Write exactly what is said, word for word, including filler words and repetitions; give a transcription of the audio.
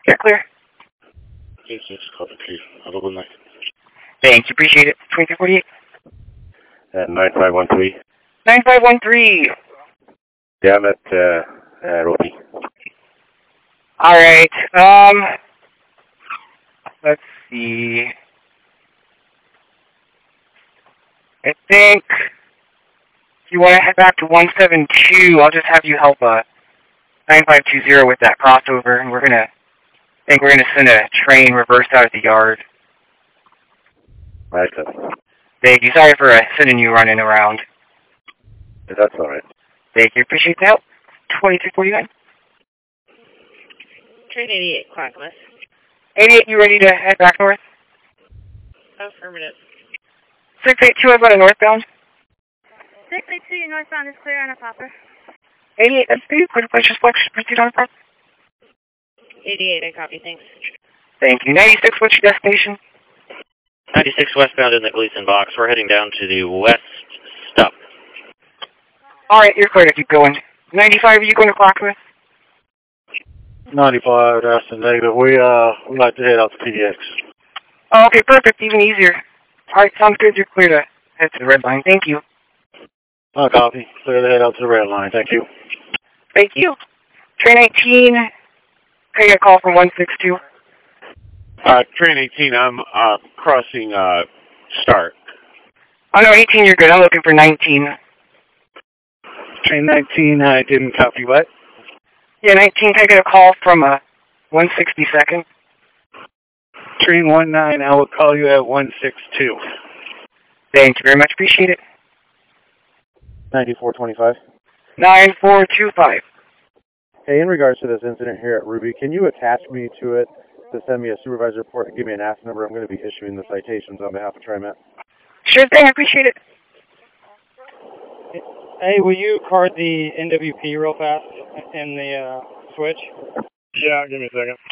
You're clear. Yes, yes, copy, please. Have a good night. Thanks, appreciate it. twenty-three forty-eight. Uh, nine five one three. nine five one three. Yeah, I'm at uh, uh, Ropi. Alright, um, let's see. I think if you want to head back to one seven two, I'll just have you help uh, nine five two zero with that crossover, and we're going to, I think we're going to send a train reverse out of the yard. Right, sir. Thank you. Sorry for uh, sending you running around. That's all right. Thank you. Appreciate the help. twenty-three forty-nine. Train eighty-eight, Clackamas. eighty-eight, you ready to head back north? Affirmative. six eight two, I've got a northbound. six eight two, northbound is clear on a popper. eighty-eight, S P, clear to place your selection. Proceed on the front. eighty-eight, I copy, thanks. Thank you. ninety-six, what's your destination? ninety-six westbound in the Gleason box. We're heading down to the west stop. Alright, you're clear to keep going. ninety-five, are you going to Clackamas? ninety-five, that's the negative. We, uh, we like to head out to P D X. Oh, okay, perfect. Even easier. Alright, sounds good. You're clear to head to the red line. Thank you. Oh, copy. Clear to head out to the red line. Thank you. Thank you. Train eighteen, can I get a call from one six two? Uh, train eighteen, I'm uh, crossing uh, start. Oh, no, eighteen, you're good. I'm looking for nineteen. Train nineteen, I didn't copy what? Yeah, nineteen, can I get a call from uh, one sixty-second? Train one nine, I will call you at one six two. Thank you very much. Appreciate it. ninety-four twenty-five. nine four two five. Hey, in regards to this incident here at Ruby, can you attach me to it to send me a supervisor report and give me an A S number? I'm going to be issuing the citations on behalf of TriMet. Sure thing. I appreciate it. Hey, will you card the N W P real fast in the uh, switch? Yeah, give me a second.